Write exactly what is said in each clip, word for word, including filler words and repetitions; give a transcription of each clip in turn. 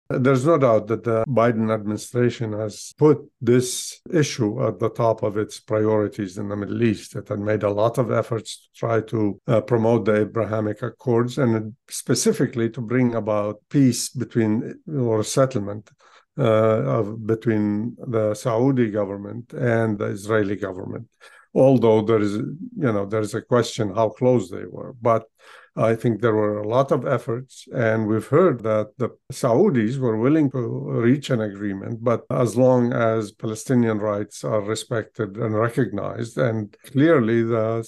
There's no doubt that the Biden administration has put this issue at the top of its priorities in the Middle East. It had made a lot of efforts to try to uh, promote the Abrahamic Accords and specifically to bring about peace between or settlement uh, of, between the Saudi government and the Israeli government. Although there is, you know, there is a question how close they were. But I think there were a lot of efforts, and we've heard that the Saudis were willing to reach an agreement, but as long as Palestinian rights are respected and recognized. And clearly, the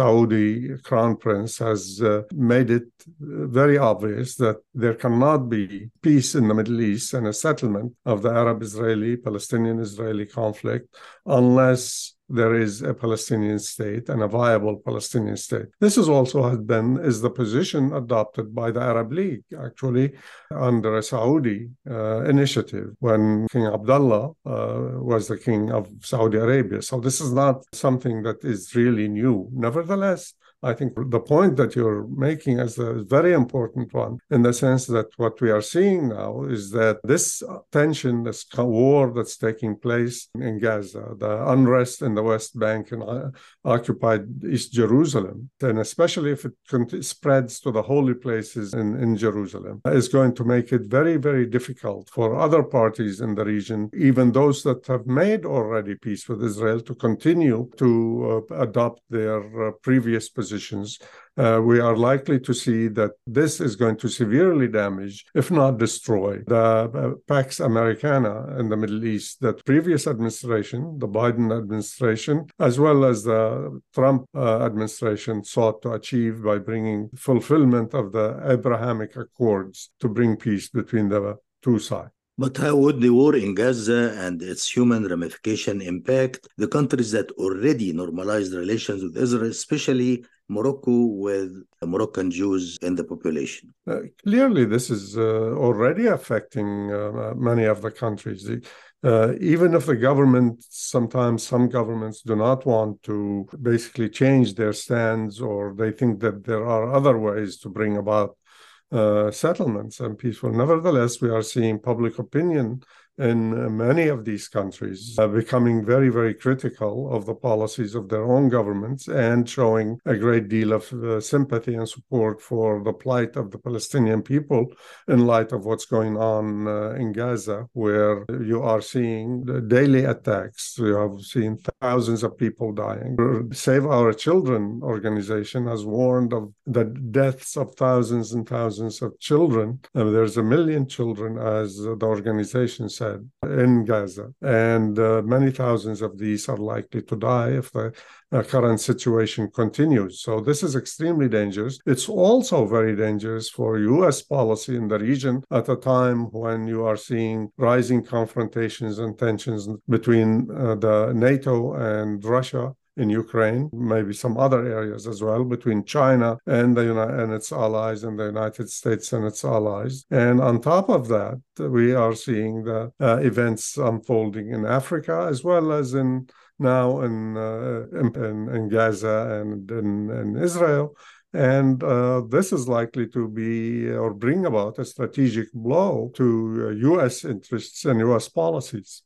Saudi crown prince has uh, made it very obvious that there cannot be peace in the Middle East and a settlement of the Arab-Israeli, Palestinian-Israeli conflict unless there is a Palestinian state and a viable Palestinian state. This is also has been is the position adopted by the Arab League, actually, under a Saudi uh, initiative when King Abdullah uh, was the king of Saudi Arabia. So this is not something that is really new. Nevertheless, I think the point that you're making is a very important one in the sense that what we are seeing now is that this tension, this war that's taking place in Gaza, the unrest in the West Bank and uh, occupied East Jerusalem, and especially if it spreads to the holy places in, in Jerusalem, is going to make it very, very difficult for other parties in the region, even those that have made already peace with Israel, to continue to uh, adopt their uh, previous positions. Positions, uh, we are likely to see that this is going to severely damage, if not destroy, the uh, Pax Americana in the Middle East that previous administration, the Biden administration, as well as the Trump uh, administration sought to achieve by bringing fulfillment of the Abrahamic Accords to bring peace between the two sides. But how would the war in Gaza and its human ramification impact the countries that already normalized relations with Israel, especially Morocco, with Moroccan Jews in the population? Uh, clearly, this is uh, already affecting uh, many of the countries. The, uh, even if the government, sometimes some governments do not want to basically change their stands, or they think that there are other ways to bring about Uh, settlements and peaceful. Nevertheless, we are seeing public opinion in uh, many of these countries uh, becoming very, very critical of the policies of their own governments and showing a great deal of uh, sympathy and support for the plight of the Palestinian people in light of what's going on uh, in Gaza, where you are seeing daily attacks. You have seen thousands of people dying. Save Our Children organization has warned of the deaths of thousands and thousands of children. Uh, there's a million children, as the organization said, in Gaza, and uh, many thousands of these are likely to die if the uh, current situation continues. So this is extremely dangerous. It's also very dangerous for U S policy in the region at a time when you are seeing rising confrontations and tensions between uh, the NATO and Russia in Ukraine, maybe some other areas as well, between China and the Uni- and its allies, and the United States and its allies. And on top of that, we are seeing the uh, events unfolding in Africa as well as in now in uh, in, in Gaza and in, in Israel. And uh, this is likely to be or bring about a strategic blow to uh, U S interests and U S policies.